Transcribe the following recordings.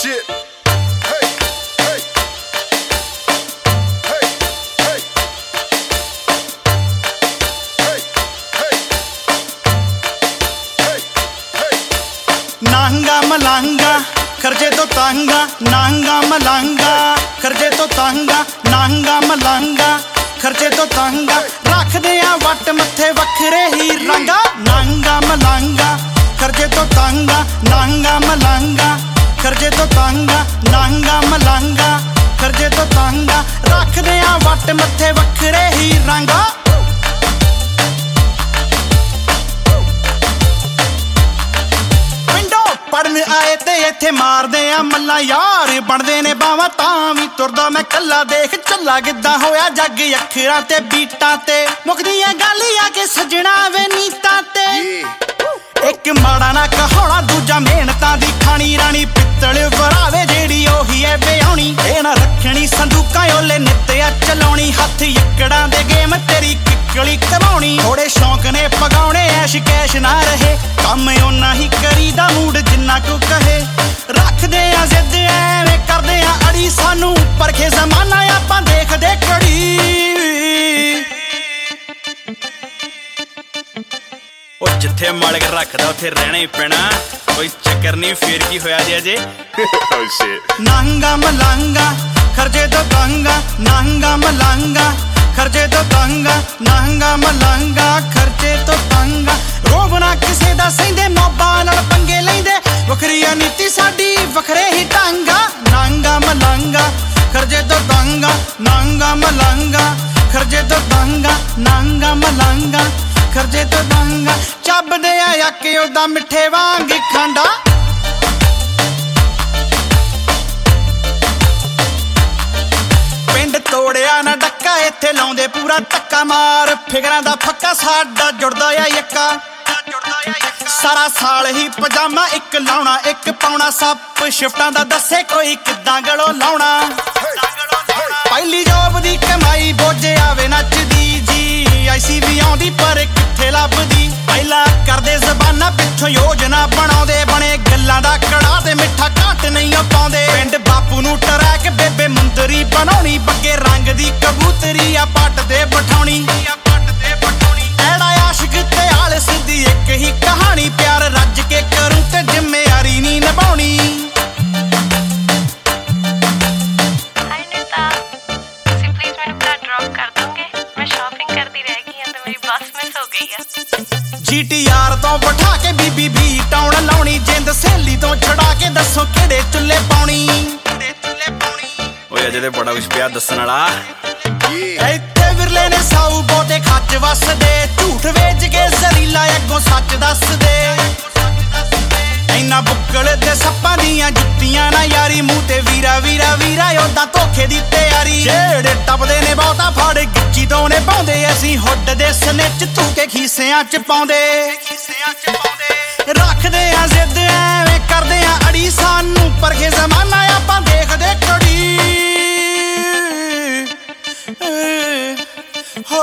shit. Hey, hey. Hey, hey. Hey, hey. Hey, hey. Nanga मलांगा खर्चे तो तांगा, नांगा मलांगा खर्चे तो तांगा, नांगा मलांगा खर्चे तो तांगा रखदे आ वट मथे वखरे ही रंगा। नांगा मलांगा खर्चे तो तांगा, नांगा मलांगा खर्चे तो तांगा, नांगा मलांगा खर्चे तो तांगा रखदे आ वट मथे वखरे ही रंगा। पढ़न आए ते इत्थे मारदे आ मल्ला यार बनदे ने बावां तां वी तुरदा मैं कल्ला देख चला किद्दां होया जग अखरां ते बीटां ते मुकदियां गालियां के सजना वे नीतां ते एक माड़ा ना कहाउणा दूजा मेहनतां दी खानी रानी पित्तल वरावे जेड़ी ओही ऐ ब्याहणी ए ना रखणी संदूकां ओले नित्या चलाउणी हत्थ इकड़ां दे गेम तेरी किकली कमाउणी थोड़े शौक ने पगाउणे ऐश कैश ना रहे काम ओना ही करीदा मूड जिन्ना को कहे रखदे आ जिद एवें करदे आ अड़ी सानू परखे जमाना आपां देखदे कड़ी ओ जिथे मालिक रखदा उथे रहना ही पैना कोई चक्कर नहीं फेर की होया जे अजे Oh shit. नांगा मलांगा खर्चे तो तांगा, नांगा मलांगा खर्चे तो तांगा, नांगा मलांगा खर्चे तो तांगा रोबना किसे दा सहिंदे मौबा नाल पंगे लैंदे वखरी नीति साडी वखरे ही टांगा। नांगा मलांगा खर्चे तो तांगा, नांगा मलांगा खर्चे तो तांगा, नांगा मलांगा खर्चे तो तांगा ਚੱਬਦੇ ਆ ਕੇ ਉਹਦਾ ਮਿੱਠੇ ਵਾਂਗ ਖਾਂਡਾ। ਪਿੰਡ ਤੋੜਿਆ ਨਾ ਡੱਕਾ ਇੱਥੇ ਲਾਉਂਦੇ ਪੂਰਾ ਧੱਕਾ ਮਾਰ ਫਿਕਰਾਂ ਦਾ ਫੱਕਾ ਸਾਡਾ ਜੁੜਦਾ ਆ ਯੱਕਾ ਸਾਰਾ ਸਾਲ ਹੀ ਪਜਾਮਾ ਇੱਕ ਲਾਉਣਾ ਇੱਕ ਪਾਉਣਾ ਸੱਪ ਸ਼ਿਫਟਾਂ ਦਾ ਦੱਸੇ ਕੋਈ ਕਿੱਦਾਂ ਗਲੋਂ ਲਾਉਣਾ ਪਹਿਲੀ ਜੋਬ ਦੀ ਕਮਾਈ ਬੋਝੇ ਆਵੇ ਨੱਚਦੀ ਜੀ ਐਸੀ ਵੀ ਆਉਂਦੀ ਪਰ ਕਿੱਥੇ ਲੱਭਦੀ ਪਹਿਲਾਂ ਕਰਦੇ ਜ਼ਬਾਨਾਂ ਪਿੱਛੋਂ ਯੋਜਨਾ ਬਣਾਉਂਦੇ ਬਣੇ ਗੱਲਾਂ ਦਾ ਕੜਾ ਤੇ ਮਿੱਠਾ ਘੱਟ ਨਹੀਂ ਪਾਉਂਦੇ ਪਿੰਡ ਬਾਪੂ ਨੂੰ ਟਰੈਕ ਬੇਬੇ ਮੁੰਦਰੀ ਬਣਾਉਣੀ ਬੱਗੇ ਰੰਗ ਦੀ ਕਬੂਤਰੀ ਆ ਪੱਟ ਦੇ ਬਿਠਾਉਣੀ ਐੜਾ ਆਸ਼ਿਕ ਤੇ ਆਲਸ ਦੀ ਇੱਕ ਹੀ ਕਹਾਣੀ ਪਿਆਰ ਰੱਜ ਕੇ ਕਰੂੰ ਤੇ ਜ਼ਿੰਮੇਵਾਰੀ ਨਹੀਂ ਨਿਭਾਉਣੀ। GTR ਤੋਂ ਬਿਠਾ ਕੇ BBB ਟਾਉਣ ਲਾਉਣੀ ਜਿੰਦ ਸਹੇਲੀ ਤੋਂ ਛੜਾ ਕੇ ਦੱਸੋ ਕਿਹੜੇ ਚੁੱਲੇ ਪਾਉਣੀ ਓਏ ਅਜੇ ਤੇ ਬੜਾ ਕੁਛ ਪਿਆ ਦੱਸਣ ਵਾਲਾ ਇੱਥੇ ਵਿਰਲੇ ਨੇ ਸਾਊ ਬਹੁਤੇ ਖੱਚ ਵਸਦੇ ਝੂਠ ਵੇਚ ਕੇ ਜ਼ਰੀਲਾ ਅੱਗੋਂ ਸੱਚ ਦੱਸਦੇ ਇੰਨਾ ਬੁੱਕਲ ਤੇ ਸੱਪਾਂ ਦੀਆਂ ਜੁੱਤੀਆਂ ਨਾ ਯਾਰੀ ਮੂੰਹ ਤੇ ਵੀਰਾ ਵੀਰਾ ਵੀਰਾ ਓਦਾਂ ਧੋਖੇ ਦੀ ਤਿਆਰੀ ਜਿਹੜੇ ਟੱਪਦੇ ਨੇ ਬਹੁਤਾ ਫੜ ਗਿੱਚੀ ਤੋਂ ਨੇ ਪਾਉਂਦੇ ਅਸੀਂ ਹੁੱਡ ਦੇ ਸਨਿਚ ਧੂ ਕੇ ਖੀਸਿਆਂ ਚ ਪਾਉਂਦੇ ਰੱਖਦੇ ਆ ਜ਼ਿੱਦ ਐਵੇਂ ਕਰਦੇ ਆ ਅੜੀ ਸਾਨੂੰ ਪਰਖੇ ਜ਼ਮਾਨਾ ਆਪਾਂ ਦੇਖਦੇ ਕੜੀ ਹੋ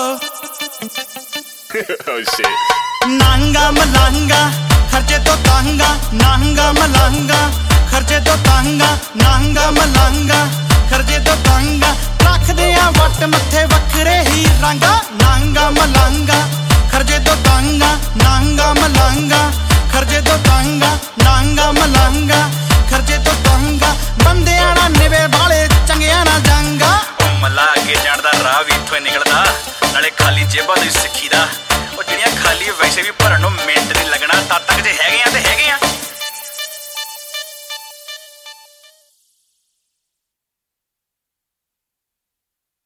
Oh shit. नांगा मलांगा खर्चे तो तांगा, नांगा मलांगा खर्चे तो तांगा, नांगा मलांगा खर्चे तो तांगा रखदे आ वट मथे वखरे ही रंगा। नांगा मलांगा खर्चे तो तांगा, नांगा मलांगा खर्चे तो तांगा, नांगा मलांगा खर्चे तो तांगा बंदियां ना निवे वाले चंगियां ना जांगा। मल्ला अगे जाण दा राह भी इत्थों निकलदा नाले खाली जेबां दी सिੱਖੀ ਦਾ